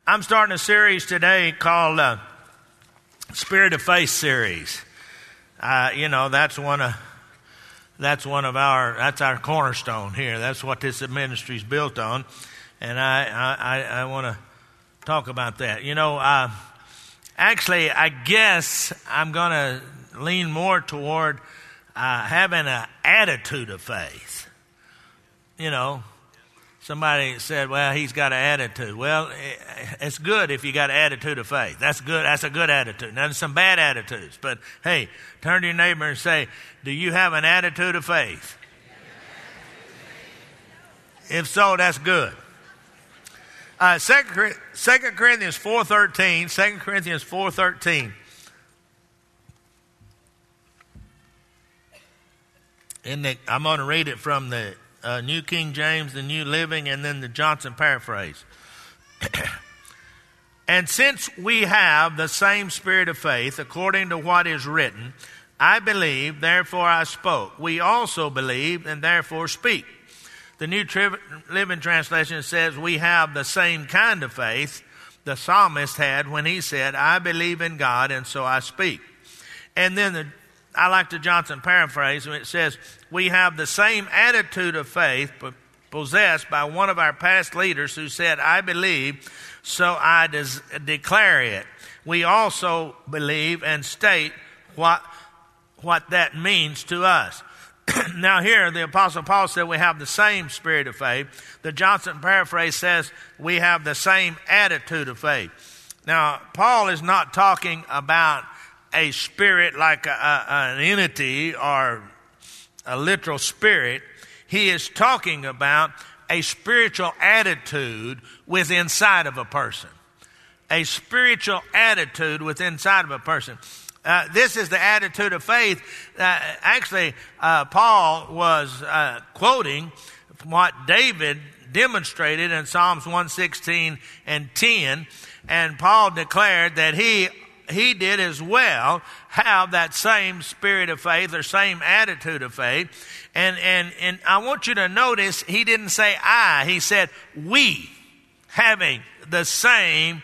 I'm starting a series today called Spirit of Faith series. That's our cornerstone here. That's what this ministry is built on, and I want to talk about that. Actually, I guess I'm going to lean more toward having an attitude of faith. Somebody said, well, he's got an attitude. Well, it's good if you got an attitude of faith. That's good. That's a good attitude. Now, there's some bad attitudes. But, hey, turn to your neighbor and say, do you have an attitude of faith? If so, that's good. 2 Corinthians 4:13. 2 Corinthians 4:13. I'm going to read it from the New King James, the New Living, and then the Johnson paraphrase. And since we have the same spirit of faith, according to what is written, I believe, therefore I spoke. We also believe, and therefore speak. The New Living Translation says we have the same kind of faith the psalmist had when he said, I believe in God, and so I speak. And then I like the Johnson paraphrase, and it says, we have the same attitude of faith possessed by one of our past leaders who said, I believe, so I declare it. We also believe and state what that means to us. Now here, the Apostle Paul said we have the same spirit of faith. The Johnson paraphrase says we have the same attitude of faith. Now, Paul is not talking about a spirit like an entity or a literal spirit. He is talking about a spiritual attitude within inside of a person. A spiritual attitude within inside of a person. This is the attitude of faith. Paul was quoting what David demonstrated in Psalms 116 and 10. And Paul declared that he did as well have that same spirit of faith or same attitude of faith. And I want you to notice he didn't say I, he said we, having the same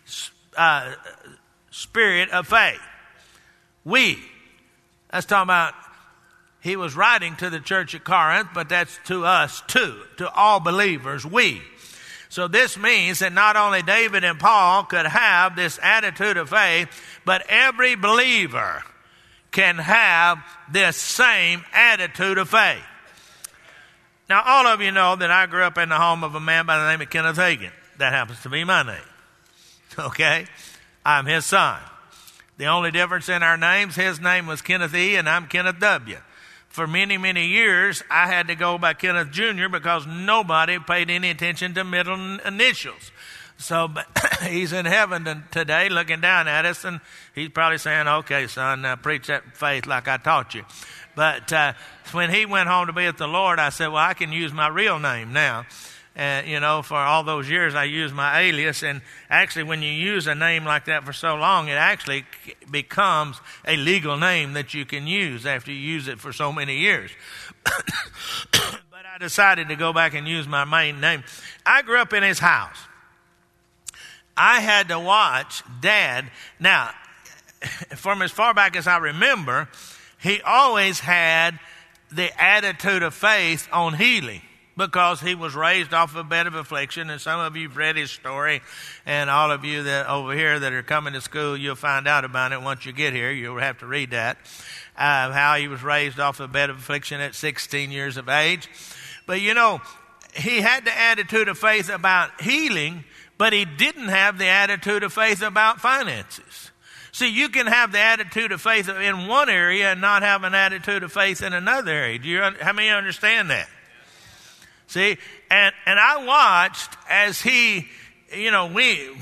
spirit of faith. We. That's talking about he was writing to the church at Corinth, but that's to us too, to all believers, we. So this means that not only David and Paul could have this attitude of faith, but every believer can have this same attitude of faith. Now, all of you know that I grew up in the home of a man by the name of Kenneth Hagin. That happens to be my name. Okay? I'm his son. The only difference in our names, his name was Kenneth E. and I'm Kenneth W. For many, many years, I had to go by Kenneth Jr. because nobody paid any attention to middle initials. So he's in heaven today looking down at us, and he's probably saying, okay, son, now preach that faith like I taught you. But when he went home to be with the Lord, I said, well, I can use my real name now. For all those years I used my alias, and actually when you use a name like that for so long, it actually becomes a legal name that you can use after you use it for so many years. But I decided to go back and use my main name. I grew up in his house. I had to watch Dad. Now, from as far back as I remember, he always had the attitude of faith on healing, because he was raised off a bed of affliction. And some of you have read his story, and all of you that over here that are coming to school, you'll find out about it once you get here. You'll have to read that, how he was raised off a bed of affliction at 16 years of age. But he had the attitude of faith about healing, but he didn't have the attitude of faith about finances. See, you can have the attitude of faith in one area and not have an attitude of faith in another area. How many understand that? See, and I watched as he, when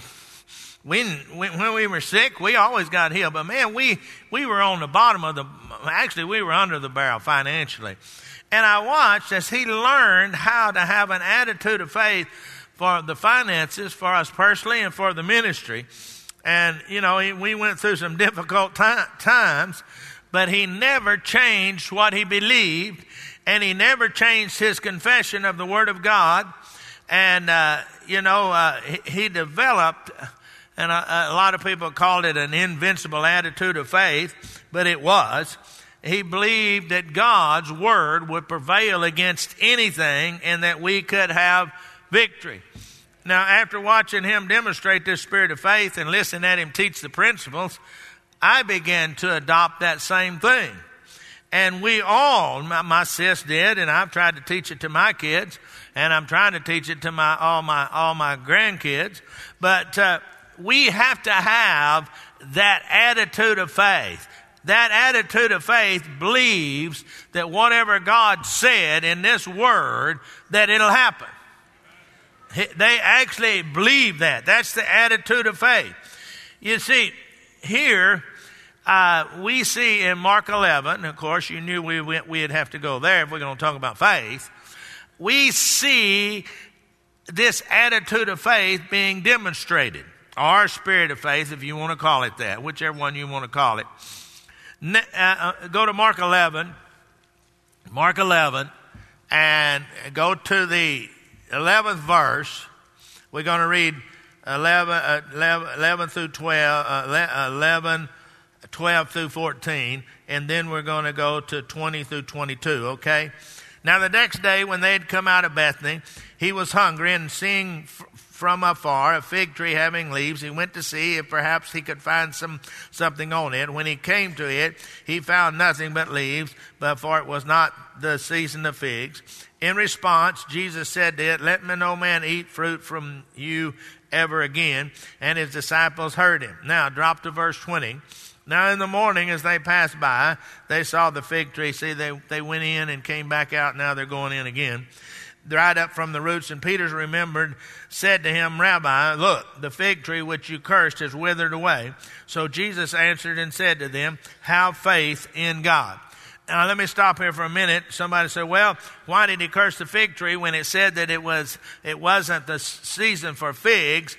we were sick, we always got healed. But man, we were on the bottom of we were under the barrel financially. And I watched as he learned how to have an attitude of faith for the finances, for us personally and for the ministry. And, we went through some difficult times, but he never changed what he believed. And he never changed his confession of the Word of God. And, he developed, and a lot of people called it an invincible attitude of faith, but it was. He believed that God's word would prevail against anything and that we could have victory. Now, after watching him demonstrate this spirit of faith and listening at him teach the principles, I began to adopt that same thing. And we all, my sis did, and I've tried to teach it to my kids, and I'm trying to teach it to all my grandkids. But we have to have that attitude of faith. That attitude of faith believes that whatever God said in this word, that it'll happen. They actually believe that. That's the attitude of faith. You see, here we see in Mark 11, of course you knew we'd have to go there if we're going to talk about faith. We see this attitude of faith being demonstrated. Our spirit of faith, if you want to call it that, whichever one you want to call it. Go to Mark 11, and go to the 11th verse. We're going to read 11 through 12, 12 through 14, and then we're going to go to 20 through 22, okay? Now the next day when they had come out of Bethany, he was hungry, and seeing from afar a fig tree having leaves, he went to see if perhaps he could find something on it. When he came to it, he found nothing but leaves, but for it was not the season of figs. In response, Jesus said to it, "Let no man eat fruit from you ever again." And his disciples heard him. Now drop to verse 20. Now in the morning as they passed by, they saw the fig tree. See, they went in and came back out. Now they're going in again. Dried up from the roots. And Peter remembered, said to him, "Rabbi, look, the fig tree which you cursed has withered away." So Jesus answered and said to them, "Have faith in God." Now let me stop here for a minute. Somebody said, "Well, why did he curse the fig tree when it said that it wasn't the season for figs?"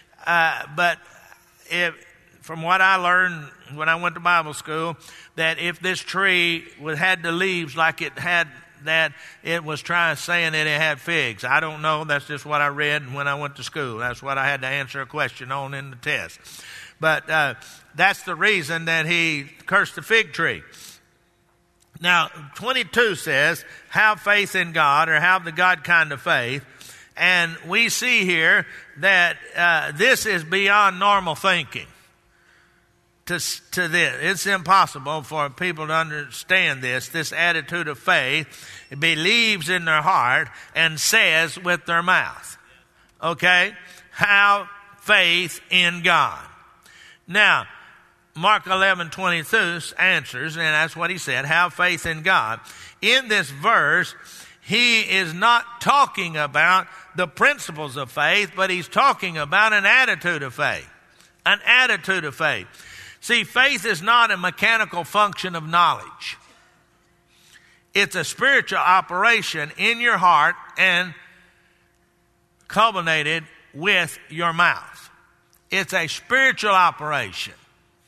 From what I learned when I went to Bible school, that if this tree had the leaves like it had, that it was saying that it had figs. I don't know. That's just what I read when I went to school. That's what I had to answer a question on in the test. But that's the reason that he cursed the fig tree. Now, 22 says, "Have faith in God," or have the God kind of faith. And we see here that this is beyond normal thinking. To this, it's impossible for people to understand this attitude of faith. It believes in their heart and says with their mouth. Okay? Have faith in God. Now, Mark 11:22 answers, and that's what he said, have faith in God. In this verse, he is not talking about the principles of faith, but he's talking about an attitude of faith. An attitude of faith. See, faith is not a mechanical function of knowledge. It's a spiritual operation in your heart and culminated with your mouth. It's a spiritual operation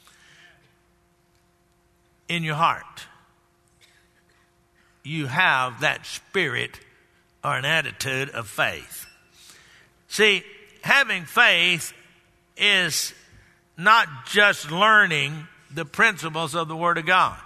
in your heart. You have that spirit or an attitude of faith. See, having faith is not just learning the principles of the Word of God.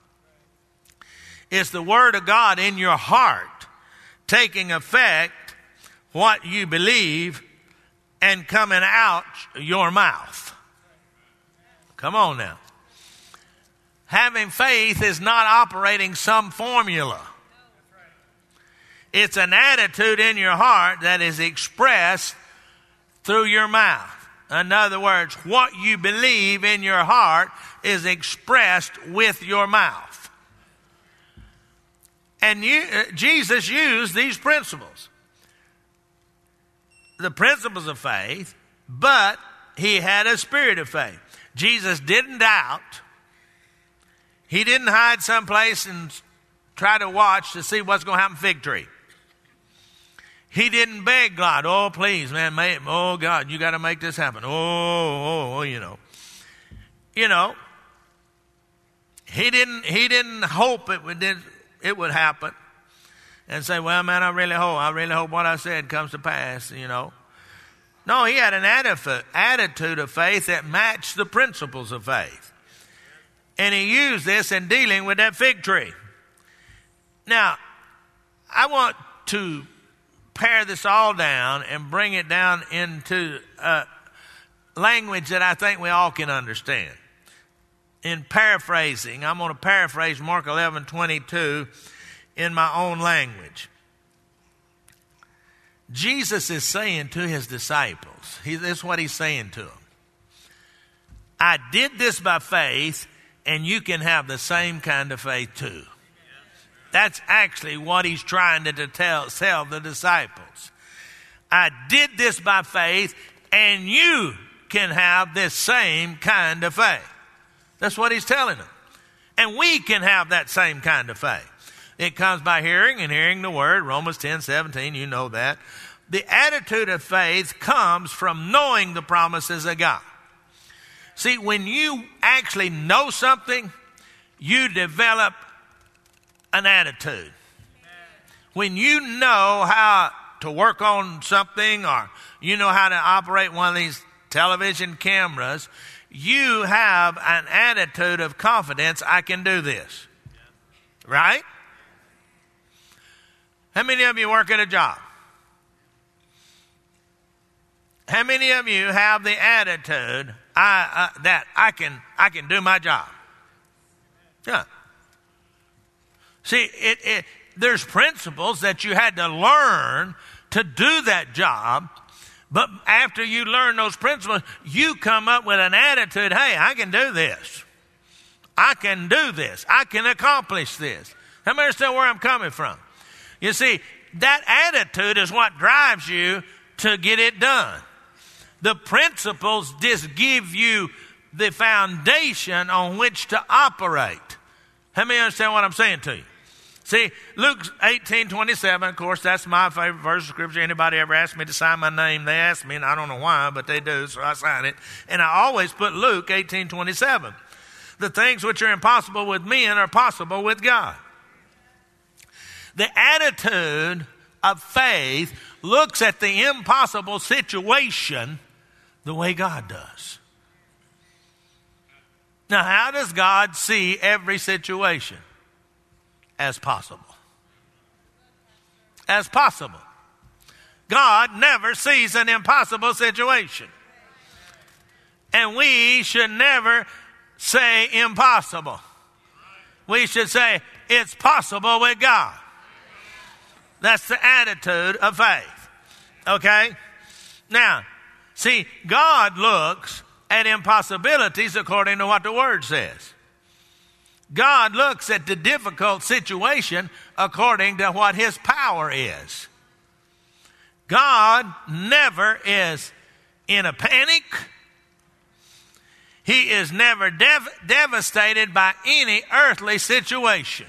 It's the Word of God in your heart taking effect what you believe and coming out your mouth. Come on now. Having faith is not operating some formula. It's an attitude in your heart that is expressed through your mouth. In other words, what you believe in your heart is expressed with your mouth. And Jesus used these principles. The principles of faith, but he had a spirit of faith. Jesus didn't doubt. He didn't hide someplace and try to watch to see what's going to happen to the fig tree. He didn't beg God, "Oh, please, man, oh, God, you got to make this happen." You know. He didn't hope it would happen. and say, well, man, I really hope what I said comes to pass, you know. No, he had an attitude of faith that matched the principles of faith. And he used this in dealing with that fig tree. Now, I want to pare this all down and bring it down into language that I think we all can understand. In paraphrasing, I'm going to paraphrase Mark 11:22 in my own language. Jesus is saying to his disciples, this is what he's saying to them. I did this by faith, and you can have the same kind of faith too. That's actually what he's trying to tell the disciples. I did this by faith, and you can have this same kind of faith. That's what he's telling them. And we can have that same kind of faith. It comes by hearing, and hearing the word. Romans 10:17, you know that. The attitude of faith comes from knowing the promises of God. See, when you actually know something, you develop an attitude. When you know how to work on something, or you know how to operate one of these television cameras, you have an attitude of confidence. I can do this. Right? How many of you work at a job? How many of you have the attitude that I can do my job? Yeah. See, there's principles that you had to learn to do that job, but after you learn those principles, you come up with an attitude, hey, I can do this. I can do this. I can accomplish this. How many understand where I'm coming from? You see, that attitude is what drives you to get it done. The principles just give you the foundation on which to operate. How many understand what I'm saying to you? See, Luke 18:27, of course, that's my favorite verse of Scripture. Anybody ever asked me to sign my name, they ask me, and I don't know why, but they do, so I sign it. And I always put Luke 18:27. The things which are impossible with men are possible with God. The attitude of faith looks at the impossible situation the way God does. Now, how does God see every situation? As possible. As possible. God never sees an impossible situation. And we should never say impossible. We should say it's possible with God. That's the attitude of faith. Okay? Now, see, God looks at impossibilities according to what the Word says. God looks at the difficult situation according to what His power is. God never is in a panic. He is never devastated by any earthly situation.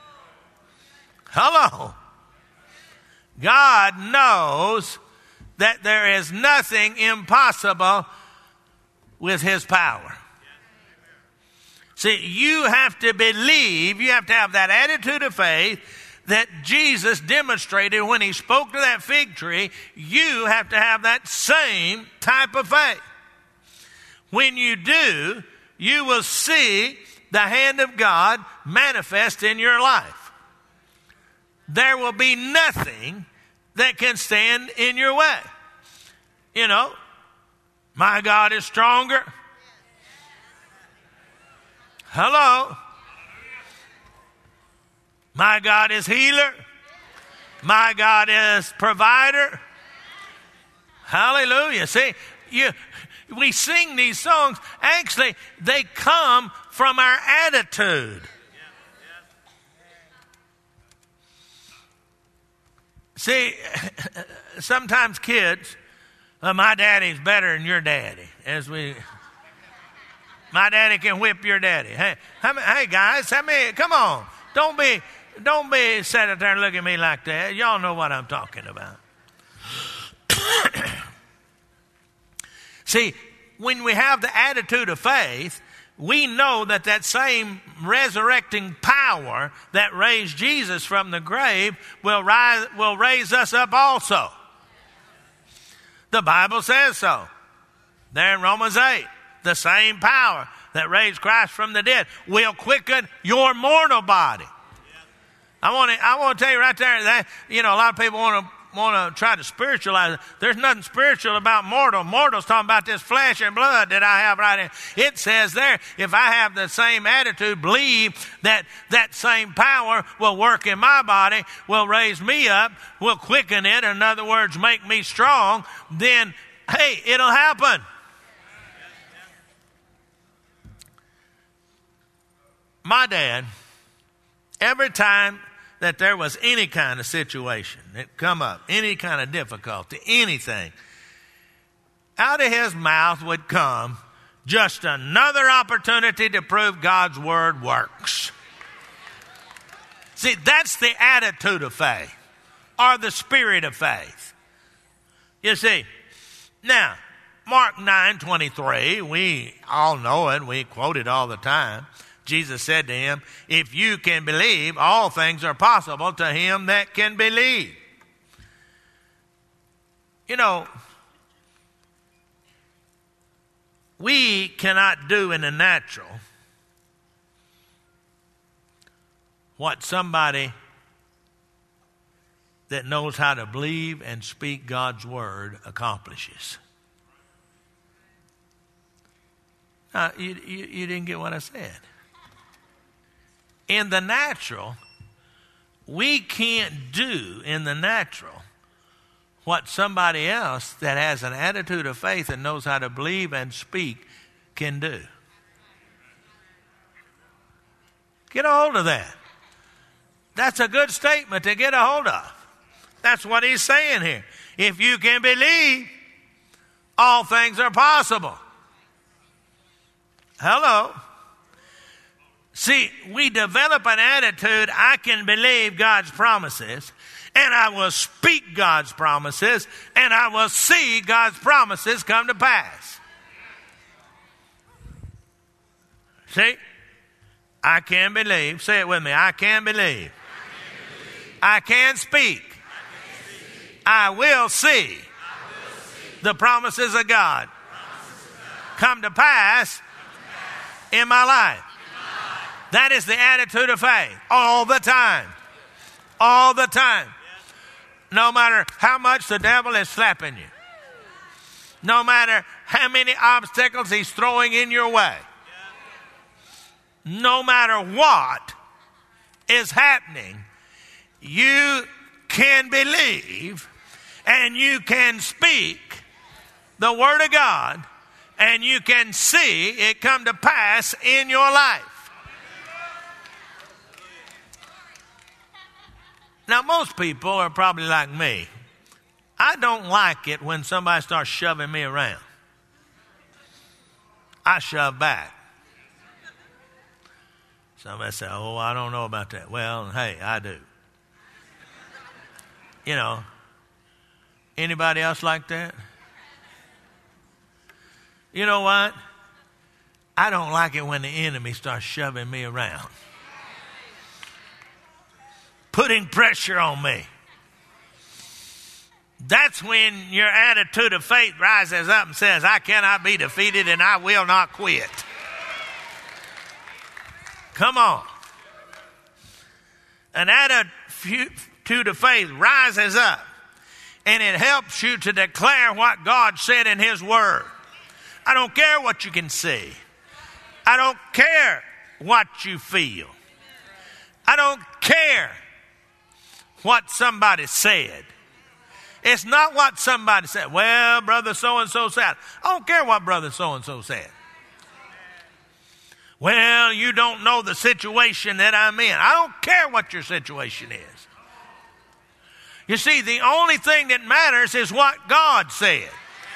Hello. God knows that there is nothing impossible with His power. See, you have to believe, you have to have that attitude of faith that Jesus demonstrated when He spoke to that fig tree. You have to have that same type of faith. When you do, you will see the hand of God manifest in your life. There will be nothing that can stand in your way. You know, my God is stronger. Hello. My God is healer. My God is provider. Hallelujah. See, we sing these songs. Actually, they come from our attitude. See, sometimes kids, my daddy's better than your daddy. My daddy can whip your daddy. Hey guys, come on. Don't be sitting there and look at me like that. Y'all know what I'm talking about. See, when we have the attitude of faith, we know that that same resurrecting power that raised Jesus from the grave will raise us up also. The Bible says so. There in Romans 8, the same power that raised Christ from the dead will quicken your mortal body. I want to tell you right there that, a lot of people want to try to spiritualize it. There's nothing spiritual about mortal. Mortal's talking about this flesh and blood that I have right here. It says there, if I have the same attitude, believe that that same power will work in my body, will raise me up, will quicken it, in other words, make me strong, then, hey, it'll happen. My dad, every time that there was any kind of situation that come up, any kind of difficulty, anything, out of his mouth would come just another opportunity to prove God's word works. See, that's the attitude of faith, or the spirit of faith. You see, now, Mark 9:23, we all know it, we quote it all the time. Jesus said to him, if you can believe, all things are possible to him that can believe. We cannot do in the natural what somebody that knows how to believe and speak God's word accomplishes. You didn't get what I said. In the natural, we can't do in the natural what somebody else that has an attitude of faith and knows how to believe and speak can do. Get a hold of that. That's a good statement to get a hold of. That's what he's saying here. If you can believe, all things are possible. Hello. See, we develop an attitude, I can believe God's promises, and I will speak God's promises, and I will see God's promises come to pass. See? I can believe. Say it with me. I can believe. I can speak. I will see the promises of God come to pass in my life. That is the attitude of faith all the time. All the time. No matter how much the devil is slapping you. No matter how many obstacles he's throwing in your way. No matter what is happening, you can believe and you can speak the word of God and you can see it come to pass in your life. Now, most people are probably like me. I don't like it when somebody starts shoving me around. I shove back. Somebody say, oh, I don't know about that. Well, hey, I do. Anybody else like that? You know what? I don't like it when the enemy starts shoving me around. Putting pressure on me. That's when your attitude of faith rises up and says, I cannot be defeated and I will not quit. Come on. An attitude of faith rises up and it helps you to declare what God said in his word. I don't care what you can see. I don't care what you feel. I don't care what somebody said. It's not what somebody said. Well, brother so-and-so said. I don't care what brother so-and-so said. Well, you don't know the situation that I'm in. I don't care what your situation is. You see, the only thing that matters is what God said.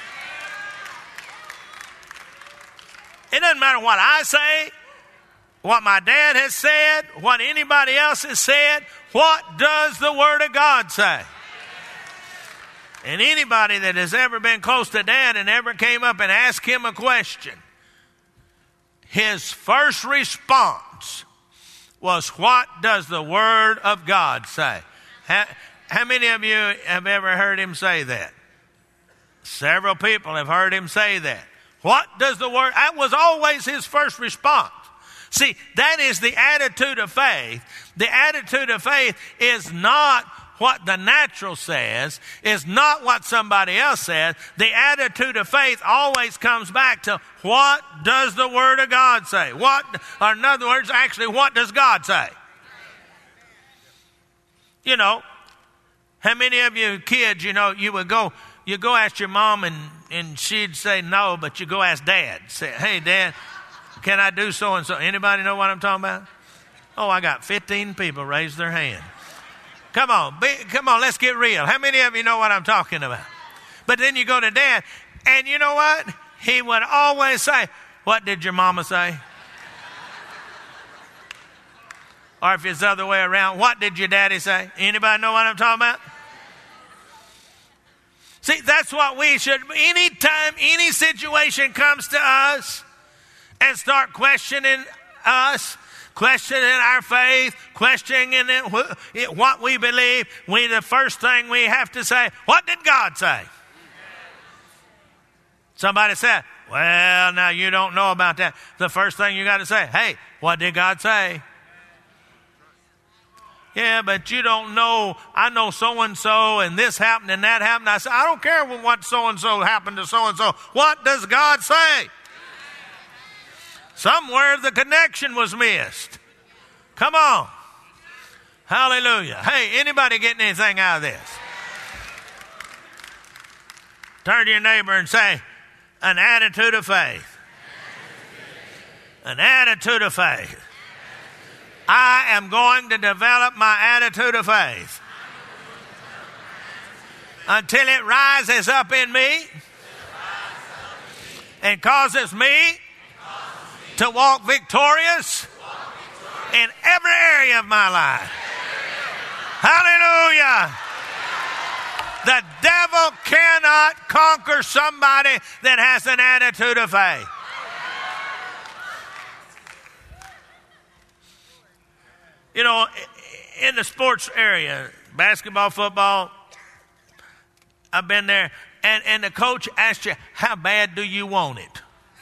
It doesn't matter what I say, what my dad has said, what anybody else has said. What does the Word of God say? And anybody that has ever been close to Dad and ever came up and asked him a question, his first response was, what does the Word of God say? How many of you have ever heard him say that? Several people have heard him say that. What does the Word? That was always his first response. See, that is the attitude of faith. The attitude of faith is not what the natural says, is not what somebody else says. The attitude of faith always comes back to, what does the Word of God say? Or in other words, actually, what does God say? You know, how many of you kids, you would go ask your mom and she'd say no, but you go ask Dad. Say, hey, Dad, can I do so and so? Anybody know what I'm talking about? Oh, I got 15 people raise their hand. Come on, let's get real. How many of you know what I'm talking about? But then you go to Dad, and you know what? He would always say, what did your mama say? Or if it's the other way around, what did your daddy say? Anybody know what I'm talking about? See, that's what we should, anytime any situation comes to us and start questioning us, questioning our faith, questioning what we believe, the first thing we have to say, what did God say? Somebody said, well, now you don't know about that. The first thing you got to say, hey, what did God say? Yeah, but you don't know. I know so-and-so and this happened and that happened. I said, I don't care what so-and-so happened to so-and-so. What does God say? Somewhere the connection was missed. Come on. Hallelujah. Hey, anybody getting anything out of this? Turn to your neighbor and say, an attitude of faith. An attitude of faith. I am going to develop my attitude of faith until it rises up in me and causes me to walk victorious in every area of my life. Hallelujah. The devil cannot conquer somebody that has an attitude of faith. You know, in the sports area, basketball, football, I've been there, and the coach asks you, how bad do you want it?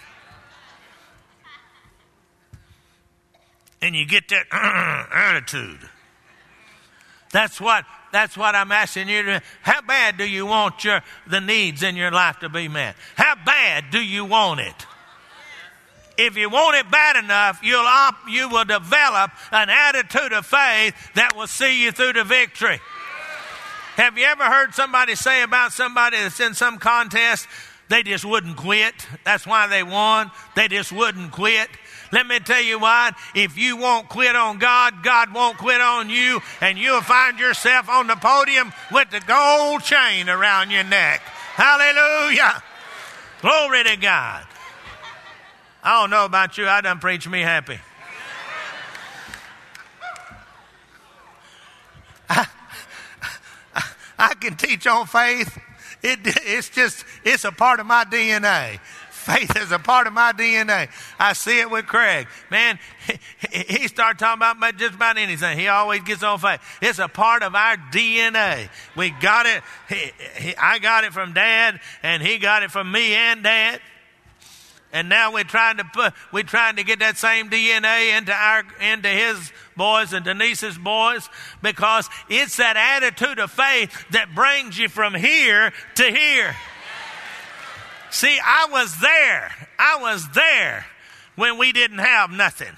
And you get that attitude. That's what I'm asking you to. How bad do you want the needs in your life to be met? How bad do you want it? If you want it bad enough, you will develop an attitude of faith that will see you through to victory. Have you ever heard somebody say about somebody that's in some contest, they just wouldn't quit? That's why they won. They just wouldn't quit. Let me tell you what, if you won't quit on God, God won't quit on you, and you'll find yourself on the podium with the gold chain around your neck. Hallelujah. Glory to God. I don't know about you, I done preached me happy. I can teach on faith. It's a part of my DNA. Faith is a part of my DNA. I see it with Craig. Man, he started talking about just about anything. He always gets on faith. It's a part of our DNA. We got it. I got it from Dad, and he got it from me and Dad. And now we're trying to get that same DNA into his boys and Denise's boys, because it's that attitude of faith that brings you from here to here. See, I was there when we didn't have nothing.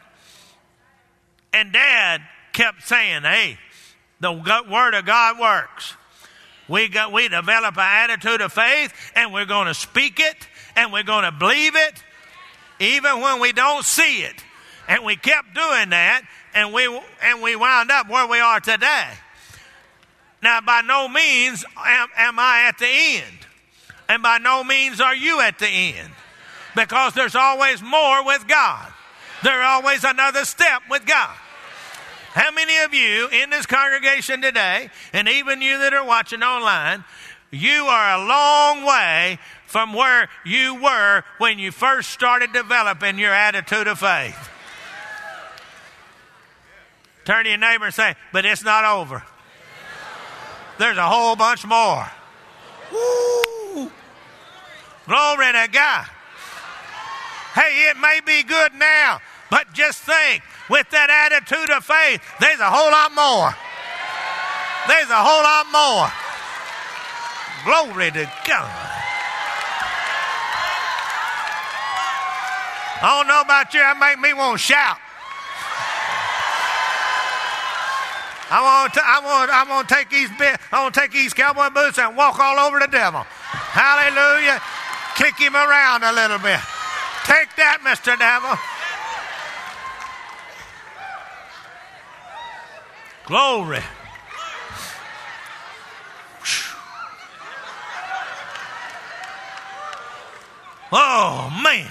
And Dad kept saying, hey, the Word of God works. We develop an attitude of faith, and we're going to speak it, and we're going to believe it, even when we don't see it. And we kept doing that, and we wound up where we are today. Now, by no means am I at the end. And by no means are you at the end. Because there's always more with God. There's always another step with God. How many of you in this congregation today, and even you that are watching online, You are a long way from where you were when you first started developing your attitude of faith. Turn to your neighbor and say, but it's not over. There's a whole bunch more. Woo! Glory to God. Hey, it may be good now, but just think, with that attitude of faith, there's a whole lot more. There's a whole lot more. Glory to God. I don't know about you, that make me want to shout. I want to take these cowboy boots and walk all over the devil. Hallelujah. Kick him around a little bit. Take that, Mr. Devil. Glory. Oh, man.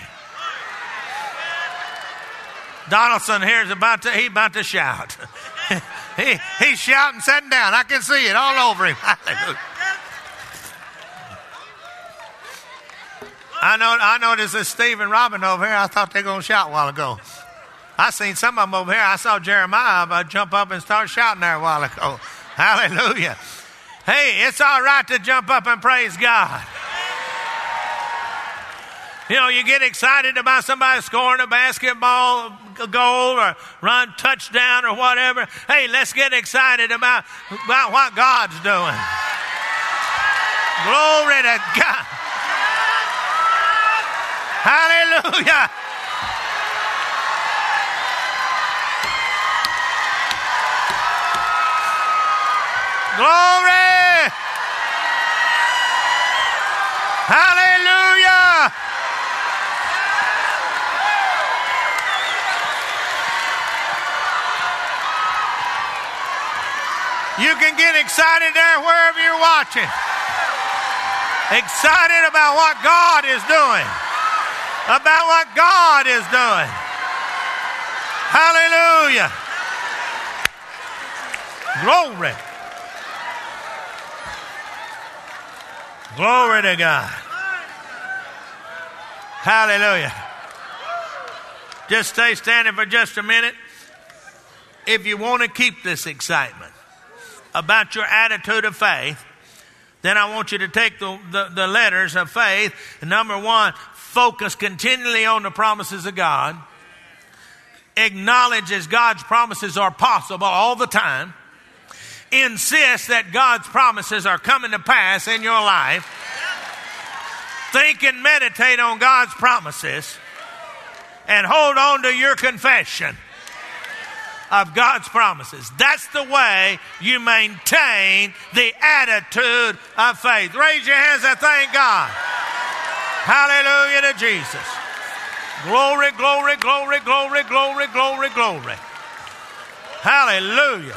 Donaldson here is about to shout. He's shouting, sitting down. I can see it all over him. Hallelujah. I noticed this Steve and Robin over here. I thought they were going to shout a while ago. I seen some of them over here. I saw Jeremiah jump up and start shouting there a while ago. Hallelujah. Hey, it's all right to jump up and praise God. You know, you get excited about somebody scoring a basketball goal or run touchdown or whatever. Hey, let's get excited about what God's doing. Glory to God. Hallelujah. Glory. Hallelujah. You can get excited there wherever you're watching. Excited about what God is doing. About what God is doing. Hallelujah. Glory. Glory to God. Hallelujah. Just stay standing for just a minute. If you want to keep this excitement about your attitude of faith, then I want you to take the letters of faith. Number one, focus continually on the promises of God. Acknowledges God's promises are possible all the time. Insist that God's promises are coming to pass in your life. Think and meditate on God's promises. And hold on to your confession of God's promises. That's the way you maintain the attitude of faith. Raise your hands and thank God. Hallelujah to Jesus. Glory, glory, glory, glory, glory, glory, glory. Hallelujah.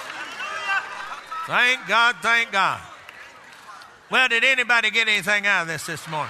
Thank God, thank God. Well, did anybody get anything out of this morning?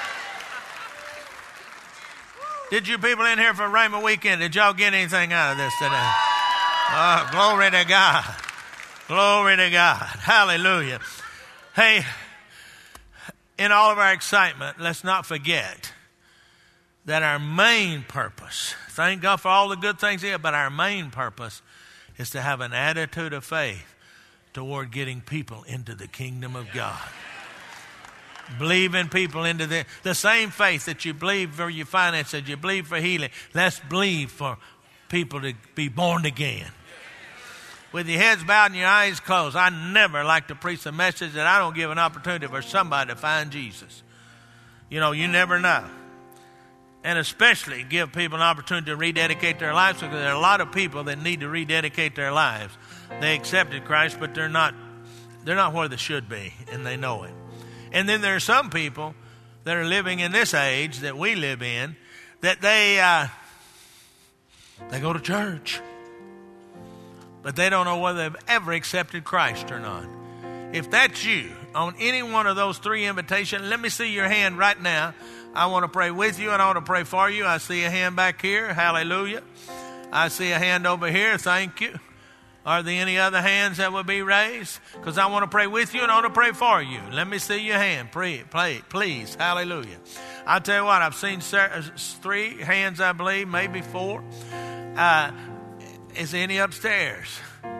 Did you people in here for Rhema Weekend, did y'all get anything out of this today? Oh, glory to God. Glory to God. Hallelujah. Hey, in all of our excitement, let's not forget that our main purpose, thank God for all the good things here, but our main purpose is to have an attitude of faith toward getting people into the kingdom of God. Believing people into the same faith that you believe for your finances, you believe for healing. Let's believe for people to be born again. With your heads bowed and your eyes closed, I never like to preach a message that I don't give an opportunity for somebody to find Jesus. You know, you never know. And especially give people an opportunity to rededicate their lives, because there are a lot of people that need to rededicate their lives. They accepted Christ, but they're not where they should be, and they know it. And then there are some people that are living in this age that we live in, that they go to church, but they don't know whether they've ever accepted Christ or not. If that's you, on any one of those three invitations, let me see your hand right now. I want to pray with you and I want to pray for you. I see a hand back here. Hallelujah. I see a hand over here. Thank you. Are there any other hands that will be raised? Because I want to pray with you and I want to pray for you. Let me see your hand. Pray, please. Hallelujah. I'll tell you what, I've seen 3 hands, I believe, maybe 4. Is there any upstairs?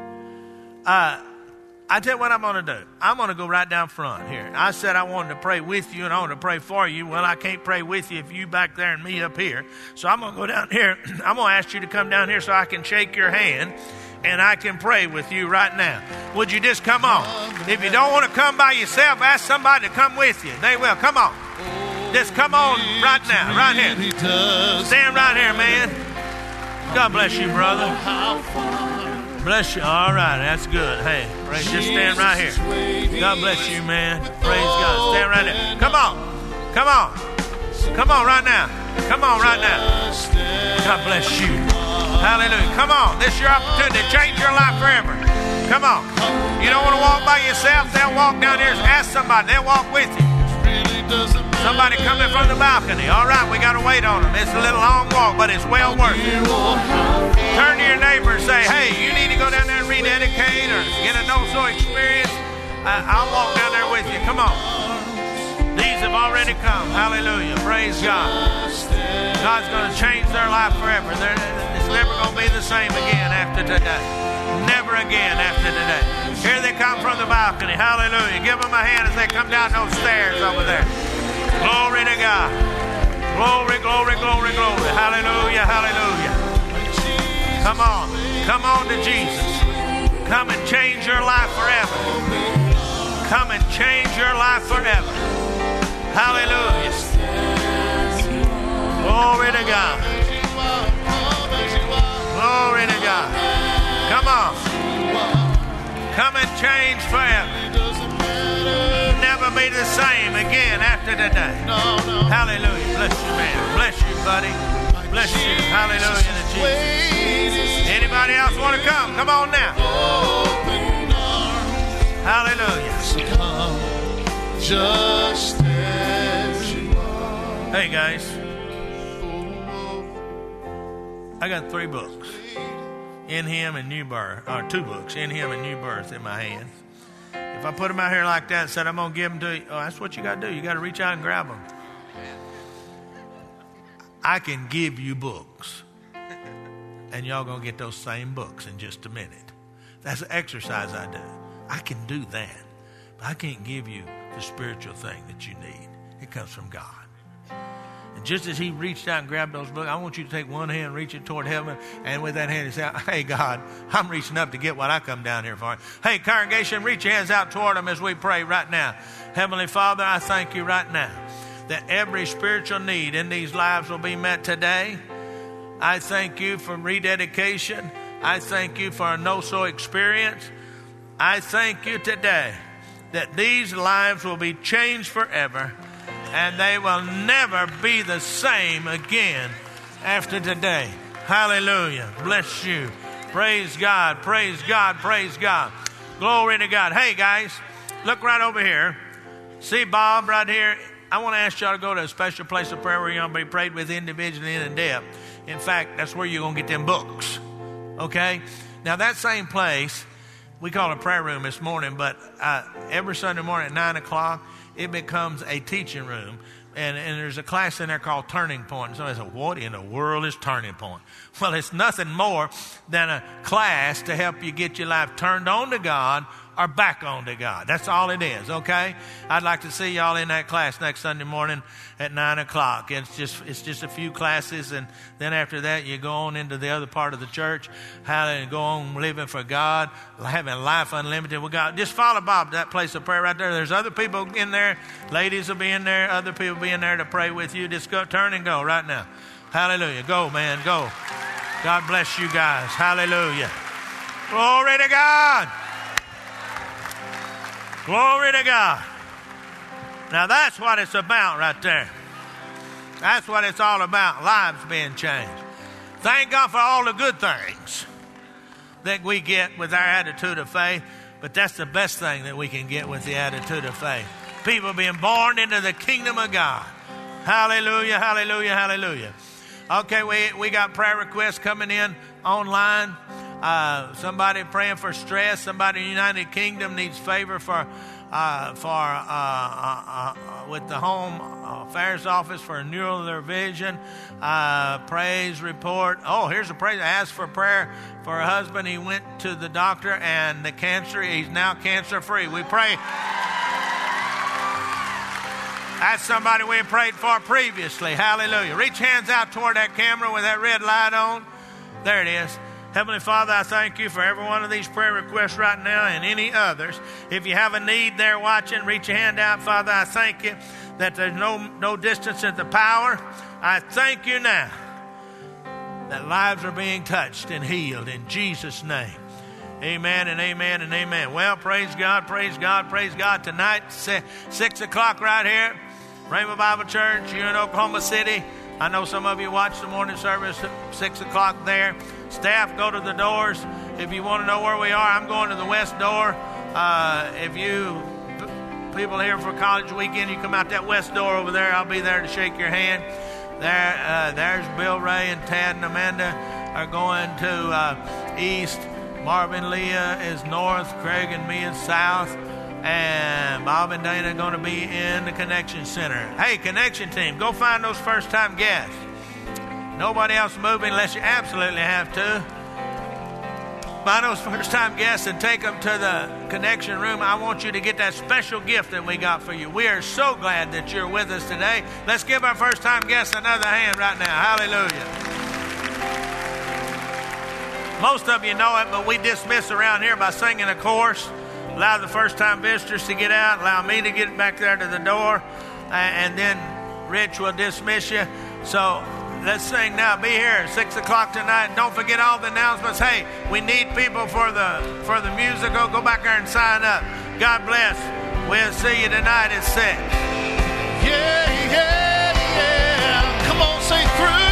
I tell you what I'm going to do. I'm going to go right down front here. I said I wanted to pray with you and I want to pray for you. Well, I can't pray with you if you back there and me up here. So I'm going to go down here. I'm going to ask you to come down here so I can shake your hand and I can pray with you right now. Would you just come on? If you don't want to come by yourself, ask somebody to come with you. They will. Come on. Just come on right now, right here. Stand right here, man. God bless you, brother. Bless you. All right, that's good. Hey, just stand right here. God bless you, man. Praise God. Stand right there. Come on. Come on. Come on right now. Come on right now. God bless you. Hallelujah. Come on. This is your opportunity to change your life forever. Come on. You don't want to walk by yourself? They'll walk down here. Ask somebody. They'll walk with you. Somebody coming from the balcony. All right, we got to wait on them. It's a little long walk, but it's well worth it. Turn to your neighbor and say, hey, you need to go down there and rededicate or get a no-so experience. I'll walk down there with you. Come on. These have already come. Hallelujah. Praise God. God's going to change their life forever. It's never going to be the same again after today. Never again after today. Here they come from the balcony. Hallelujah. Give them a hand as they come down those stairs over there. Glory to God. Glory, glory, glory, glory. Hallelujah, hallelujah. Come on. Come on to Jesus. Come and change your life forever. Come and change your life forever. Hallelujah. Glory to God. Glory to God. Come on. Come and change forever. Never be the same again after today. Hallelujah. Bless you, man. Bless you, buddy. Bless you. Hallelujah to Jesus. Anybody else want to come? Come on now. Hallelujah. Just as you are. Hey, guys. I got 3 books. In Him and New Birth, or 2 books, In Him and New Birth in my hands. If I put them out here like that and said, I'm going to give them to you, that's what you got to do. You got to reach out and grab them. I can give you books. And y'all going to get those same books in just a minute. That's an exercise I do. I can do that. But I can't give you the spiritual thing that you need. It comes from God. And just as He reached out and grabbed those books, I want you to take one hand, reach it toward heaven, and with that hand, you say, hey, God, I'm reaching up to get what I come down here for. Hey, congregation, reach your hands out toward them as we pray right now. Heavenly Father, I thank you right now that every spiritual need in these lives will be met today. I thank you for rededication. I thank you for a no-so experience. I thank you today that these lives will be changed forever. And they will never be the same again after today. Hallelujah. Bless you. Praise God. Praise God. Praise God. Glory to God. Hey, guys, look right over here. See Bob right here? I want to ask y'all to go to a special place of prayer where you're going to be prayed with individually and in depth. In fact, that's where you're going to get them books. Okay? Now, that same place, we call it a prayer room this morning, but every Sunday morning at 9 o'clock, it becomes a teaching room. And there's a class in there called Turning Point. And somebody said, what in the world is Turning Point? Well, it's nothing more than a class to help you get your life turned on to God or back on to God. That's all it is, okay? I'd like to see y'all in that class next Sunday morning at 9 o'clock. It's just a few classes, and then after that, you go on into the other part of the church, how to go on living for God, having life unlimited with God. Just follow Bob to that place of prayer right there. There's other people in there. Ladies will be in there. Other people will be in there to pray with you. Just go, turn and go right now. Hallelujah. Go, man, go. God bless you guys. Hallelujah. Glory to God. Glory to God. Now that's what it's about right there. That's what it's all about, lives being changed. Thank God for all the good things that we get with our attitude of faith, but that's the best thing that we can get with the attitude of faith. People being born into the kingdom of God. Hallelujah, hallelujah, hallelujah. Okay, we got prayer requests coming in online. Somebody praying for stress. Somebody in the United Kingdom needs favor with the Home Affairs Office for renewal of their vision. Praise report. Oh, here's a praise. Ask for prayer for a husband. He went to the doctor and the cancer. He's now cancer free. We pray. That's somebody we prayed for previously. Hallelujah. Reach hands out toward that camera with that red light on. There it is. Heavenly Father, I thank you for every one of these prayer requests right now and any others. If you have a need there watching, reach your hand out. Father, I thank you that there's no distance in the power. I thank you now that lives are being touched and healed in Jesus' name. Amen and amen and amen. Well, praise God, praise God, praise God. Tonight, 6 o'clock right here, Rainbow Bible Church, you're in Oklahoma City. I know some of you watch the morning service at 6 o'clock there. Staff, go to the doors. If you want to know where we are, I'm going to the west door. If you people here for college weekend, you come out that west door over there. I'll be there to shake your hand. There's Bill, Ray, and Tad and Amanda are going to east. Marvin, Leah is north. Craig and me is south. And Bob and Dana are going to be in the Connection Center. Hey, Connection team, go find those first-time guests. Nobody else moving unless you absolutely have to. Find those first-time guests and take them to the Connection room. I want you to get that special gift that we got for you. We are so glad that you're with us today. Let's give our first-time guests another hand right now. Hallelujah. Most of you know it, but we dismiss around here by singing a chorus. Allow the first-time visitors to get out. Allow me to get back there to the door. And then Rich will dismiss you. So let's sing now. Be here at 6 o'clock tonight. Don't forget all the announcements. Hey, we need people for the musical. Go back there and sign up. God bless. We'll see you tonight at 6. Yeah, yeah, yeah. Come on, sing through.